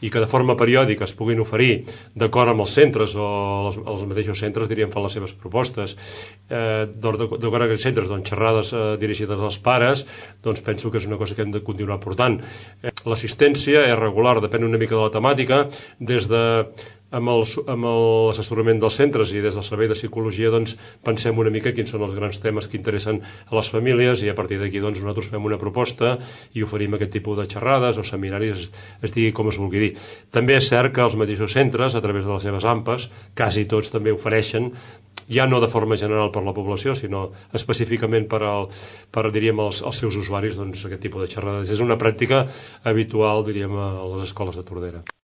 i que de forma periòdica es puguin oferir d'acord amb els centres o els mateixos centres, diríem, fan les seves propostes, d'acord amb aquests centres, doncs xerrades dirigides als pares, doncs penso que és una cosa que hem de continuar portant. L'assistència és regular, depèn una mica de la temàtica, des de amb l'assessorament dels centres i des del servei de psicologia doncs pensem una mica quins són els grans temes que interessen a les famílies i a partir d'aquí doncs nosaltres fem una proposta i oferim aquest tipus de xerrades o seminaris, es digui com es vulgui dir. També és cert que els mateixos centres, a través de les seves AMPAs, quasi tots també ofereixen, ja no de forma general per la població, sinó específicament per diríem, els seus usuaris, doncs aquest tipus de xerrades. És una pràctica habitual, diríem, a les escoles de Tordera.